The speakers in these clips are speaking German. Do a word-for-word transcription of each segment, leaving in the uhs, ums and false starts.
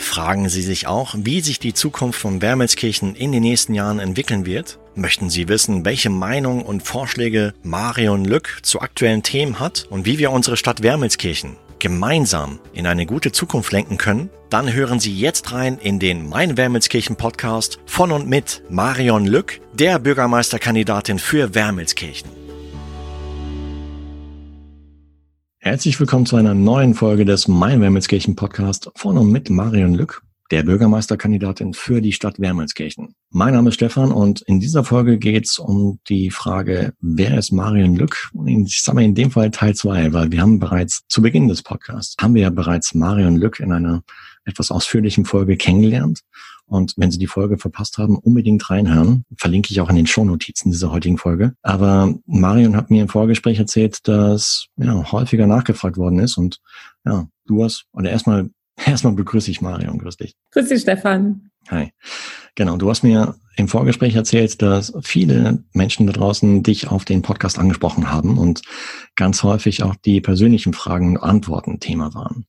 Fragen Sie sich auch, wie sich die Zukunft von Wermelskirchen in den nächsten Jahren entwickeln wird? Möchten Sie wissen, welche Meinung und Vorschläge Marion Lück zu aktuellen Themen hat und wie wir unsere Stadt Wermelskirchen gemeinsam in eine gute Zukunft lenken können? Dann hören Sie jetzt rein in den Mein Wermelskirchen Podcast von und mit Marion Lück, der Bürgermeisterkandidatin für Wermelskirchen. Herzlich willkommen zu einer neuen Folge des Mein Wermelskirchen Podcast von und mit Marion Lück, der Bürgermeisterkandidatin für die Stadt Wermelskirchen. Mein Name ist Stefan und in dieser Folge geht es um die Frage, wer ist Marion Lück? Ich sage mal in dem Fall Teil zwei, weil wir haben bereits zu Beginn des Podcasts, haben wir ja bereits Marion Lück in einer etwas ausführlichen Folge kennengelernt. Und wenn Sie die Folge verpasst haben, unbedingt reinhören. Verlinke ich auch in den Shownotizen dieser heutigen Folge. Aber Marion hat mir im Vorgespräch erzählt, dass ja häufiger nachgefragt worden ist. Und ja, du hast, oder erstmal erstmal begrüße ich Marion. Grüß dich. Grüß dich, Stefan. Hi. Genau, du hast mir im Vorgespräch erzählt, dass viele Menschen da draußen dich auf den Podcast angesprochen haben und ganz häufig auch die persönlichen Fragen und Antworten Thema waren.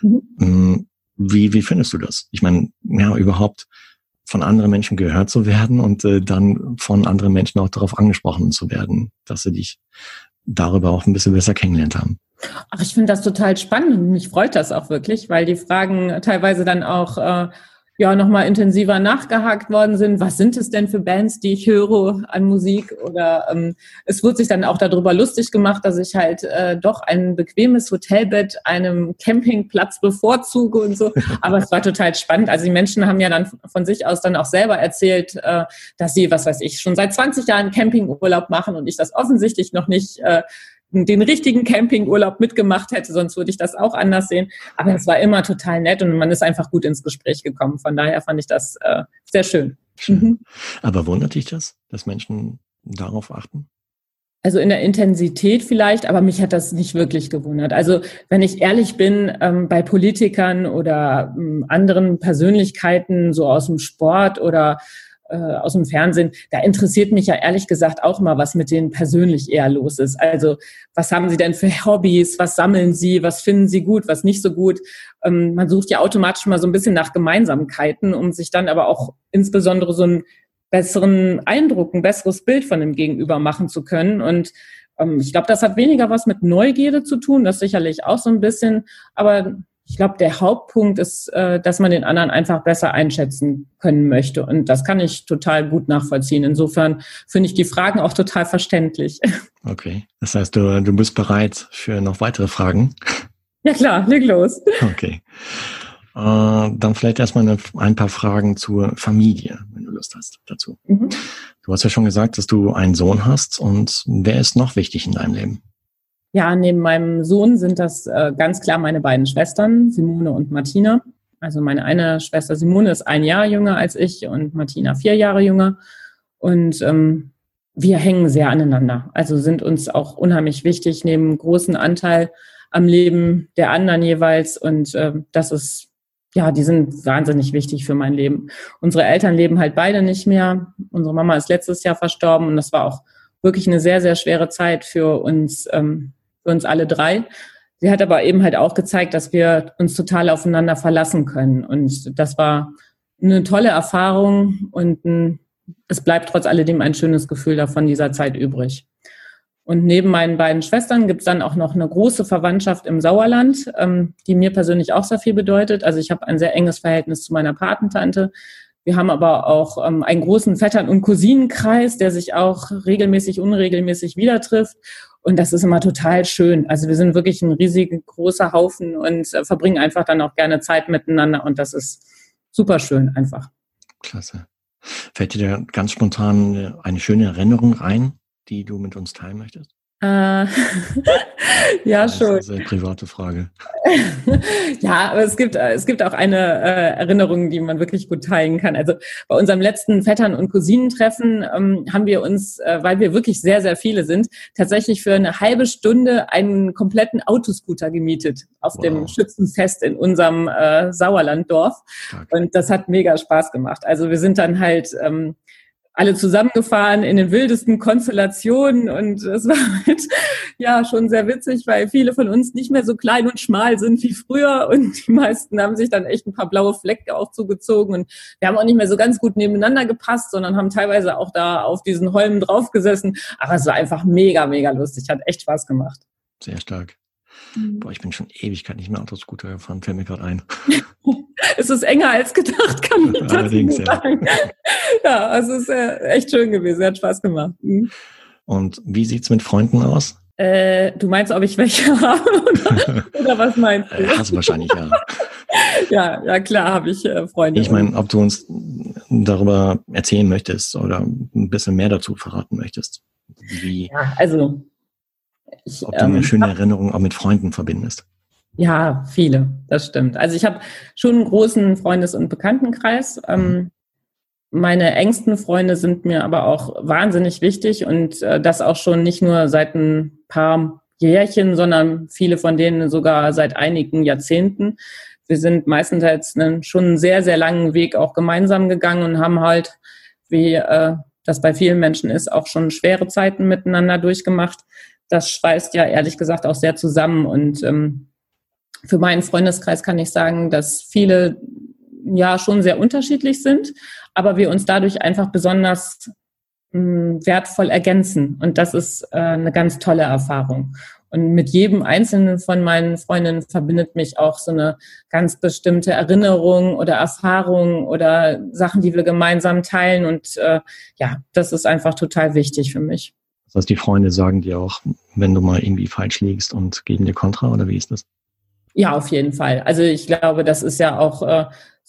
Mhm. Wie, wie findest du das? Ich meine, ja, überhaupt von anderen Menschen gehört zu werden und äh, dann von anderen Menschen auch darauf angesprochen zu werden, dass sie dich darüber auch ein bisschen besser kennengelernt haben. Ach, ich finde das total spannend und mich freut das auch wirklich, weil die Fragen teilweise dann auch äh, ja nochmal intensiver nachgehakt worden sind. Was sind es denn für Bands, die ich höre an Musik? Oder ähm, es wurde sich dann auch darüber lustig gemacht, dass ich halt äh, doch ein bequemes Hotelbett einem Campingplatz bevorzuge und so. Aber es war total spannend. Also die Menschen haben ja dann von sich aus dann auch selber erzählt, äh, dass sie, was weiß ich, schon seit zwanzig Jahren Campingurlaub machen und ich das offensichtlich noch nicht äh, den richtigen Campingurlaub mitgemacht hätte, sonst würde ich das auch anders sehen. Aber es war immer total nett und man ist einfach gut ins Gespräch gekommen. Von daher fand ich das äh, sehr schön. schön. Mhm. Aber wundert dich das, dass Menschen darauf achten? Also in der Intensität vielleicht, aber mich hat das nicht wirklich gewundert. Also wenn ich ehrlich bin, ähm, bei Politikern oder ähm, anderen Persönlichkeiten, so aus dem Sport oder aus dem Fernsehen, da interessiert mich ja ehrlich gesagt auch mal, was mit denen persönlich eher los ist. Also was haben sie denn für Hobbys, was sammeln sie, was finden sie gut, was nicht so gut. Ähm, man sucht ja automatisch mal so ein bisschen nach Gemeinsamkeiten, um sich dann aber auch insbesondere so einen besseren Eindruck, ein besseres Bild von dem Gegenüber machen zu können. Und ähm, ich glaube, das hat weniger was mit Neugierde zu tun, das sicherlich auch so ein bisschen, aber ich glaube, der Hauptpunkt ist, dass man den anderen einfach besser einschätzen können möchte. Und das kann ich total gut nachvollziehen. Insofern finde ich die Fragen auch total verständlich. Okay, das heißt, du, du bist bereit für noch weitere Fragen? Ja klar, leg los. Okay. Äh, dann vielleicht erstmal eine, ein paar Fragen zur Familie, wenn du Lust hast dazu. Mhm. Du hast ja schon gesagt, dass du einen Sohn hast. Und wer ist noch wichtig in deinem Leben? Ja, neben meinem Sohn sind das äh, ganz klar meine beiden Schwestern, Simone und Martina. Also meine eine Schwester Simone ist ein Jahr jünger als ich und Martina vier Jahre jünger. Und ähm, wir hängen sehr aneinander. Also sind uns auch unheimlich wichtig, nehmen großen Anteil am Leben der anderen jeweils. Und äh, das ist, ja, die sind wahnsinnig wichtig für mein Leben. Unsere Eltern leben halt beide nicht mehr. Unsere Mama ist letztes Jahr verstorben und das war auch wirklich eine sehr, sehr schwere Zeit für uns, ähm, für uns alle drei. Sie hat aber eben halt auch gezeigt, dass wir uns total aufeinander verlassen können. Und das war eine tolle Erfahrung und ein, es bleibt trotz alledem ein schönes Gefühl davon dieser Zeit übrig. Und neben meinen beiden Schwestern gibt es dann auch noch eine große Verwandtschaft im Sauerland, ähm, die mir persönlich auch sehr viel bedeutet. Also ich habe ein sehr enges Verhältnis zu meiner Patentante. Wir haben aber auch ähm, einen großen Vettern- und Cousinenkreis, der sich auch regelmäßig, unregelmäßig wieder trifft. Und das ist immer total schön. Also wir sind wirklich ein riesig großer Haufen und äh, verbringen einfach dann auch gerne Zeit miteinander. Und das ist super schön einfach. Klasse. Fällt dir da ganz spontan eine schöne Erinnerung ein, die du mit uns teilen möchtest? Äh, ja, das ist schon. eine sehr private Frage. Ja, aber es gibt, es gibt auch eine äh, Erinnerung, die man wirklich gut teilen kann. Also bei unserem letzten Vettern- und Cousinentreffen ähm, haben wir uns, äh, weil wir wirklich sehr, sehr viele sind, tatsächlich für eine halbe Stunde einen kompletten Autoscooter gemietet auf wow. dem Schützenfest in unserem äh, Sauerlanddorf. Und das hat mega Spaß gemacht. Also wir sind dann halt... Ähm, alle zusammengefahren in den wildesten Konstellationen und es war halt, ja, schon sehr witzig, weil viele von uns nicht mehr so klein und schmal sind wie früher und die meisten haben sich dann echt ein paar blaue Flecke auch zugezogen und wir haben auch nicht mehr so ganz gut nebeneinander gepasst, sondern haben teilweise auch da auf diesen Holmen draufgesessen, aber es war einfach mega, mega lustig, hat echt Spaß gemacht. Sehr stark. Boah, ich bin schon Ewigkeit nicht mehr Autoscooter gefahren, fällt mir gerade ein. Es ist enger als gedacht, kann ich Allerdings, dazu sagen. Ja. Ja, also es ist äh, echt schön gewesen, hat Spaß gemacht. Mhm. Und wie sieht's mit Freunden aus? Äh, du meinst, ob ich welche habe oder, oder was meinst du? Hast du wahrscheinlich, ja. ja, ja klar habe ich äh, Freunde. Ich meine, ob du uns darüber erzählen möchtest oder ein bisschen mehr dazu verraten möchtest. Wie, ja, also ich, ob du eine ähm, schöne hab, Erinnerung auch mit Freunden verbindest. Ja, viele, das stimmt. Also ich habe schon einen großen Freundes- und Bekanntenkreis. Ähm, meine engsten Freunde sind mir aber auch wahnsinnig wichtig und äh, das auch schon nicht nur seit ein paar Jährchen, sondern viele von denen sogar seit einigen Jahrzehnten. Wir sind meistens jetzt einen, schon einen sehr, sehr langen Weg auch gemeinsam gegangen und haben halt, wie äh, das bei vielen Menschen ist, auch schon schwere Zeiten miteinander durchgemacht. Das schweißt ja ehrlich gesagt auch sehr zusammen und ähm, für meinen Freundeskreis kann ich sagen, dass viele ja schon sehr unterschiedlich sind, aber wir uns dadurch einfach besonders mh, wertvoll ergänzen. Und das ist äh, eine ganz tolle Erfahrung. Und mit jedem einzelnen von meinen Freundinnen verbindet mich auch so eine ganz bestimmte Erinnerung oder Erfahrung oder Sachen, die wir gemeinsam teilen. Und äh, ja, das ist einfach total wichtig für mich. Das heißt, die Freunde sagen dir auch, wenn du mal irgendwie falsch liegst und geben dir Kontra, oder wie ist das? Ja, auf jeden Fall. Also ich glaube, das ist ja auch äh,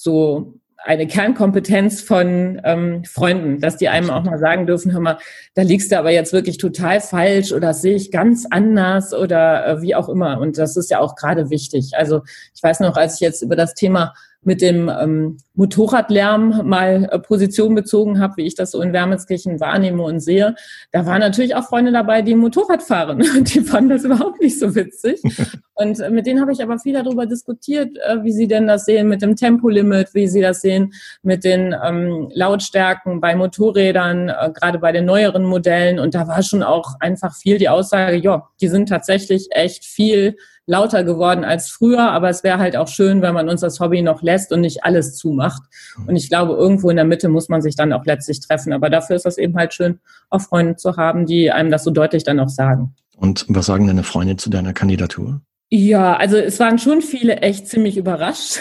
so eine Kernkompetenz von ähm, Freunden, dass die einem auch mal sagen dürfen, hör mal, da liegst du aber jetzt wirklich total falsch oder das sehe ich ganz anders oder äh, wie auch immer. Und das ist ja auch gerade wichtig. Also ich weiß noch, als ich jetzt über das Thema mit dem ähm, Motorradlärm mal äh, Position bezogen habe, wie ich das so in Wermelskirchen wahrnehme und sehe, da waren natürlich auch Freunde dabei, die Motorrad fahren und die fanden das überhaupt nicht so witzig. Und äh, mit denen habe ich aber viel darüber diskutiert, äh, wie sie denn das sehen mit dem Tempolimit, wie sie das sehen mit den ähm, Lautstärken bei Motorrädern, äh, gerade bei den neueren Modellen. Und da war schon auch einfach viel die Aussage, ja, die sind tatsächlich echt viel lauter geworden als früher, aber es wäre halt auch schön, wenn man uns das Hobby noch lässt und nicht alles zumacht. Und ich glaube, irgendwo in der Mitte muss man sich dann auch letztlich treffen. Aber dafür ist das eben halt schön, auch Freunde zu haben, die einem das so deutlich dann auch sagen. Und was sagen deine Freunde zu deiner Kandidatur? Ja, also es waren schon viele echt ziemlich überrascht,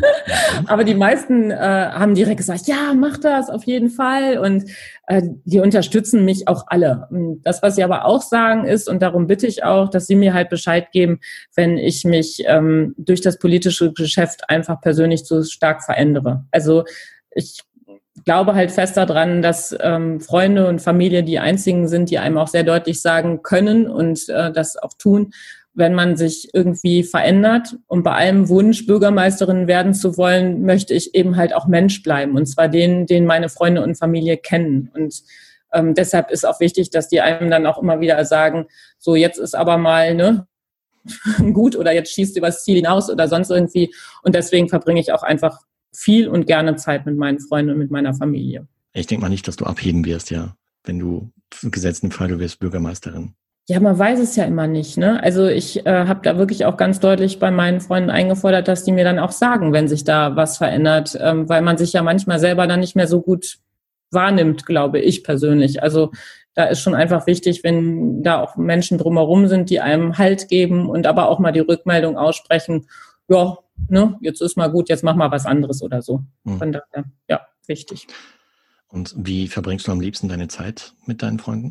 aber die meisten äh, haben direkt gesagt, ja, mach das auf jeden Fall und äh, die unterstützen mich auch alle. Und das, was sie aber auch sagen ist, und darum bitte ich auch, dass sie mir halt Bescheid geben, wenn ich mich ähm, durch das politische Geschäft einfach persönlich so stark verändere. Also ich glaube halt fest daran, dass ähm, Freunde und Familie die einzigen sind, die einem auch sehr deutlich sagen können und äh, das auch tun, wenn man sich irgendwie verändert. Und bei allem Wunsch, Bürgermeisterin werden zu wollen, möchte ich eben halt auch Mensch bleiben. Und zwar den, den meine Freunde und Familie kennen. Und ähm, deshalb ist auch wichtig, dass die einem dann auch immer wieder sagen, so jetzt ist aber mal ne gut oder jetzt schießt du übers Ziel hinaus oder sonst irgendwie. Und deswegen verbringe ich auch einfach viel und gerne Zeit mit meinen Freunden und mit meiner Familie. Ich denke mal nicht, dass du abheben wirst, ja, wenn du gesetzt im Fall, du wirst Bürgermeisterin. Ja, man weiß es ja immer nicht, ne? Also ich äh, habe da wirklich auch ganz deutlich bei meinen Freunden eingefordert, dass die mir dann auch sagen, wenn sich da was verändert, ähm, weil man sich ja manchmal selber dann nicht mehr so gut wahrnimmt, glaube ich persönlich. Also da ist schon einfach wichtig, wenn da auch Menschen drumherum sind, die einem Halt geben und aber auch mal die Rückmeldung aussprechen, ja, ne, jetzt ist mal gut, jetzt mach mal was anderes oder so. Hm. Von daher, ja, wichtig. Und wie verbringst du am liebsten deine Zeit mit deinen Freunden?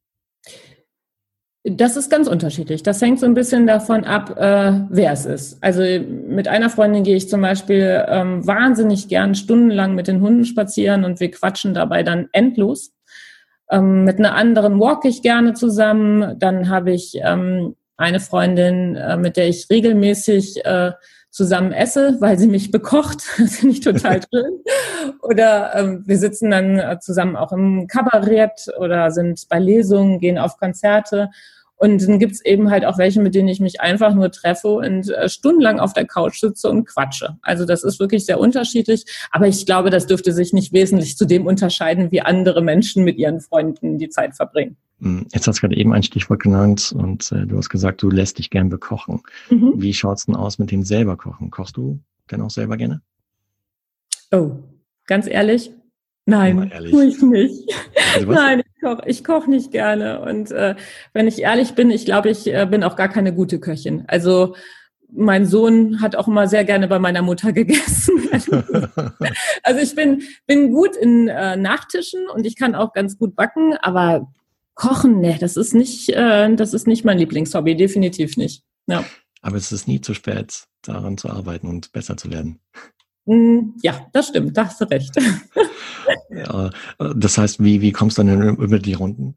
Das ist ganz unterschiedlich. Das hängt so ein bisschen davon ab, äh, wer es ist. Also mit einer Freundin gehe ich zum Beispiel ähm, wahnsinnig gern stundenlang mit den Hunden spazieren und wir quatschen dabei dann endlos. Ähm, mit einer anderen walke ich gerne zusammen. Dann habe ich ähm, eine Freundin, äh, mit der ich regelmäßig äh, zusammen esse, weil sie mich bekocht. Das finde ich total schön. Oder ähm, wir sitzen dann äh, zusammen auch im Kabarett oder sind bei Lesungen, gehen auf Konzerte. Und dann gibt's eben halt auch welche, mit denen ich mich einfach nur treffe und äh, stundenlang auf der Couch sitze und quatsche. Also das ist wirklich sehr unterschiedlich. Aber ich glaube, das dürfte sich nicht wesentlich zu dem unterscheiden, wie andere Menschen mit ihren Freunden die Zeit verbringen. Jetzt hast du gerade eben ein Stichwort genannt und äh, du hast gesagt, du lässt dich gern bekochen. Mhm. Wie schaut's denn aus mit dem selber Kochen? Kochst du denn auch selber gerne? Oh, ganz ehrlich? Nein, tue ich nicht. Also Nein, ich koche ich koch nicht gerne. Und äh, wenn ich ehrlich bin, ich glaube, ich äh, bin auch gar keine gute Köchin. Also mein Sohn hat auch immer sehr gerne bei meiner Mutter gegessen. Also ich bin bin gut in äh, Nachtischen und ich kann auch ganz gut backen, aber Kochen, ne, das ist nicht, äh, das ist nicht mein Lieblingshobby, definitiv nicht. Ja. Aber es ist nie zu spät, daran zu arbeiten und besser zu werden. Ja, das stimmt, da hast du recht. Ja, das heißt, wie, wie kommst du dann über die Runden?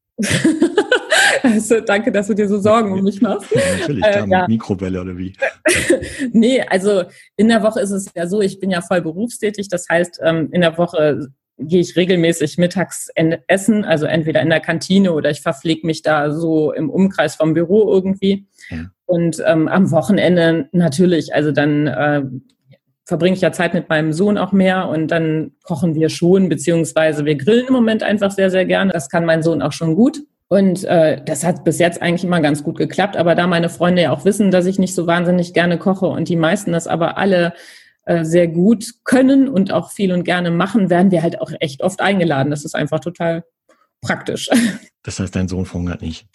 Also, danke, dass du dir so Sorgen um mich machst. Ja, natürlich, klar, äh, ja. Mit Mikrowelle oder wie? Nee, also in der Woche ist es ja so, ich bin ja voll berufstätig, das heißt, in der Woche gehe ich regelmäßig mittags essen, also entweder in der Kantine oder ich verpflege mich da so im Umkreis vom Büro irgendwie. Ja. Und ähm, am Wochenende natürlich, also dann äh, verbringe ich ja Zeit mit meinem Sohn auch mehr und dann kochen wir schon, beziehungsweise wir grillen im Moment einfach sehr, sehr gerne. Das kann mein Sohn auch schon gut. Und äh, das hat bis jetzt eigentlich immer ganz gut geklappt. Aber da meine Freunde ja auch wissen, dass ich nicht so wahnsinnig gerne koche und die meisten das aber alle äh, sehr gut können und auch viel und gerne machen, werden wir halt auch echt oft eingeladen. Das ist einfach total praktisch. Das heißt, dein Sohn verhungert nicht?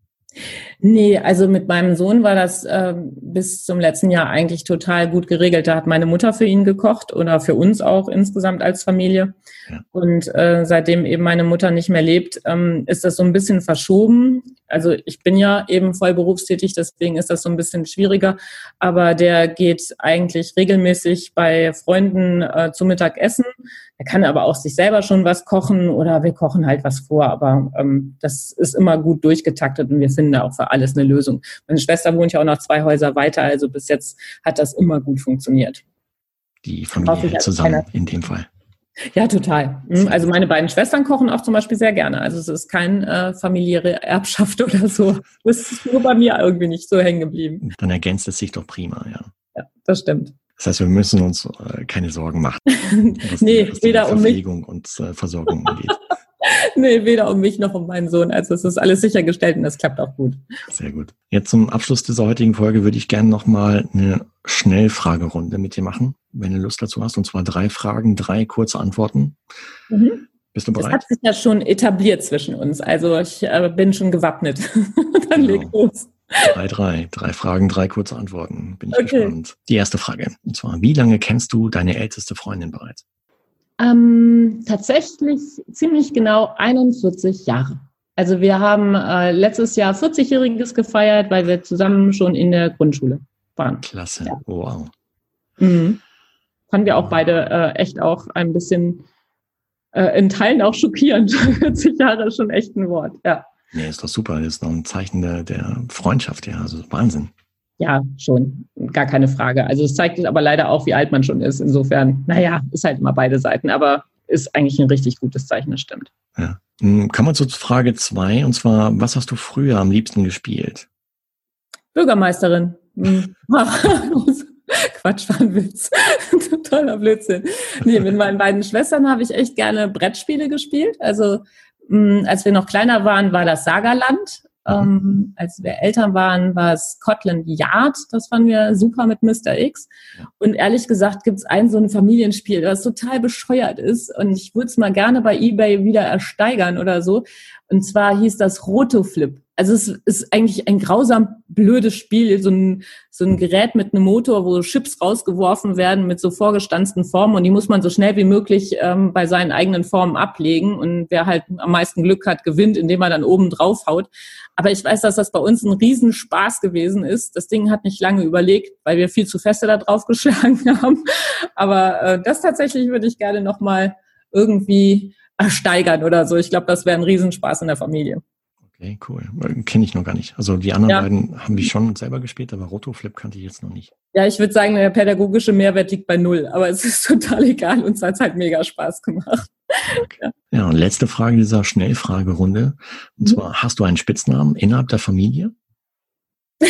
Nee, also mit meinem Sohn war das äh, bis zum letzten Jahr eigentlich total gut geregelt. Da hat meine Mutter für ihn gekocht oder für uns auch insgesamt als Familie. Ja. Und äh, seitdem eben meine Mutter nicht mehr lebt, ähm, ist das so ein bisschen verschoben. Also ich bin ja eben voll berufstätig, deswegen ist das so ein bisschen schwieriger. Aber der geht eigentlich regelmäßig bei Freunden äh, zu Mittag essen. Er kann aber auch sich selber schon was kochen oder wir kochen halt was vor. Aber ähm, das ist immer gut durchgetaktet und wir finden da auch für alles eine Lösung. Meine Schwester wohnt ja auch noch zwei Häuser weiter, also bis jetzt hat das immer gut funktioniert. Die Familie zusammen in dem Fall. Ja, total. Also meine beiden Schwestern kochen auch zum Beispiel sehr gerne. Also es ist keine äh, familiäre Erbschaft oder so. Das ist nur bei mir irgendwie nicht so hängen geblieben. Dann ergänzt es sich doch prima, ja. Ja, das stimmt. Das heißt, wir müssen uns äh, keine Sorgen machen, was nee, die, was weder die Verpflegung um mich und äh, Versorgung angeht. Nee, weder um mich noch um meinen Sohn. Also es ist alles sichergestellt und das klappt auch gut. Sehr gut. Jetzt zum Abschluss dieser heutigen Folge würde ich gerne nochmal eine Schnellfragerunde mit dir machen, wenn du Lust dazu hast. Und zwar drei Fragen, drei kurze Antworten. Mhm. Bist du bereit? Das hat sich ja schon etabliert zwischen uns. Also ich äh, bin schon gewappnet. Dann genau. leg los. Drei, drei. Drei Fragen, drei kurze Antworten. Bin ich okay. gespannt. Die erste Frage. Und zwar, wie lange kennst du deine älteste Freundin bereits? Ähm, tatsächlich ziemlich genau einundvierzig Jahre. Also wir haben äh, letztes Jahr vierzigjähriges gefeiert, weil wir zusammen schon in der Grundschule waren. Klasse, ja. Wow. Mhm. Fanden wir auch beide äh, echt auch ein bisschen äh, in Teilen auch schockierend. vierzig Jahre ist schon echt ein Wort, ja. Nee, ist doch super. Das ist noch ein Zeichen der, der Freundschaft, ja. Also Wahnsinn. Ja, schon. Gar keine Frage. Also es zeigt aber leider auch, wie alt man schon ist. Insofern, naja, ist halt immer beide Seiten. Aber ist eigentlich ein richtig gutes Zeichen, das stimmt. Ja. Kommen wir zu Frage zwei. Und zwar, was hast du früher am liebsten gespielt? Bürgermeisterin. Quatsch, war ein Witz. Totaler Blödsinn. Nee, mit meinen beiden Schwestern habe ich echt gerne Brettspiele gespielt. Also mh, als wir noch kleiner waren, war das Sagerland. Ähm, als wir Eltern waren, war es Scotland Yard. Das fanden wir super mit Mister X. Und ehrlich gesagt gibt es ein so ein Familienspiel, das total bescheuert ist. Und ich würde es mal gerne bei eBay wieder ersteigern oder so. Und zwar hieß das Rotoflip. Also es ist eigentlich ein grausam blödes Spiel, so ein, so ein Gerät mit einem Motor, wo Chips rausgeworfen werden mit so vorgestanzten Formen und die muss man so schnell wie möglich ähm, bei seinen eigenen Formen ablegen und wer halt am meisten Glück hat, gewinnt, indem er dann oben drauf haut. Aber ich weiß, dass das bei uns ein Riesenspaß gewesen ist. Das Ding hat nicht lange überlegt, weil wir viel zu feste da drauf geschlagen haben. Aber äh, das tatsächlich würde ich gerne nochmal irgendwie ersteigern oder so. Ich glaube, das wäre ein Riesenspaß in der Familie. Okay, cool. Kenne ich noch gar nicht. Also die anderen ja. beiden haben die schon selber gespielt, aber Rotoflip kannte ich jetzt noch nicht. Ja, ich würde sagen, der pädagogische Mehrwert liegt bei null, aber es ist total egal. Uns hat es halt mega Spaß gemacht. Okay. Ja, und letzte Frage dieser Schnellfragerunde. Und zwar, mhm. hast du einen Spitznamen innerhalb der Familie? ja.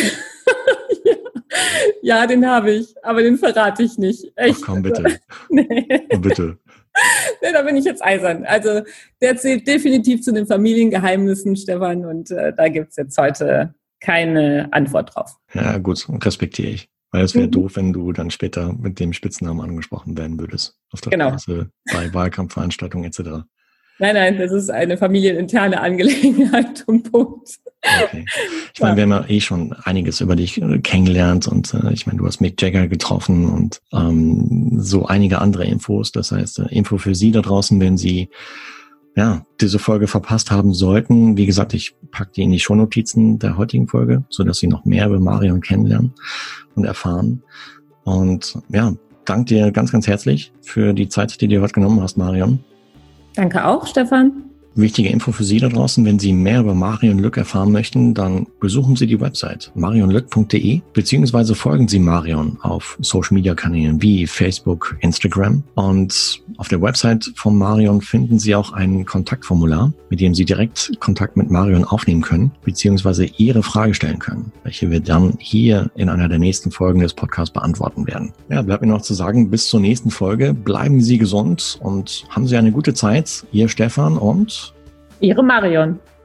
ja, den habe ich, aber den verrate ich nicht. Echt. Ach komm, bitte. nee. Oh, bitte. Nee, da bin ich jetzt eisern. Also der zählt definitiv zu den Familiengeheimnissen, Stefan, und äh, da gibt es jetzt heute keine Antwort drauf. Ja, gut, respektiere ich. Weil es wäre mhm. doof, wenn du dann später mit dem Spitznamen angesprochen werden würdest. Auf der genau. Straße, bei Wahlkampfveranstaltungen et cetera. Nein, nein, das ist eine familieninterne Angelegenheit und Punkt. Okay. Ich meine, wir haben ja eh schon einiges über dich kennengelernt und äh, ich meine, du hast Mick Jagger getroffen und ähm, so einige andere Infos. Das heißt, äh, Info für Sie da draußen, wenn Sie ja diese Folge verpasst haben sollten. Wie gesagt, ich packe die in die Shownotizen der heutigen Folge, sodass Sie noch mehr über Marion kennenlernen und erfahren. Und ja, danke dir ganz, ganz herzlich für die Zeit, die du heute genommen hast, Marion. Danke auch, Stefan. Wichtige Info für Sie da draußen, wenn Sie mehr über Marion Lück erfahren möchten, dann besuchen Sie die Website marion lück punkt de beziehungsweise folgen Sie Marion auf Social Media Kanälen wie Facebook, Instagram, und auf der Website von Marion finden Sie auch ein Kontaktformular, mit dem Sie direkt Kontakt mit Marion aufnehmen können, beziehungsweise Ihre Frage stellen können, welche wir dann hier in einer der nächsten Folgen des Podcasts beantworten werden. Ja, bleibt mir noch zu sagen, bis zur nächsten Folge. Bleiben Sie gesund und haben Sie eine gute Zeit. Ihr Stefan und Ihre Marion.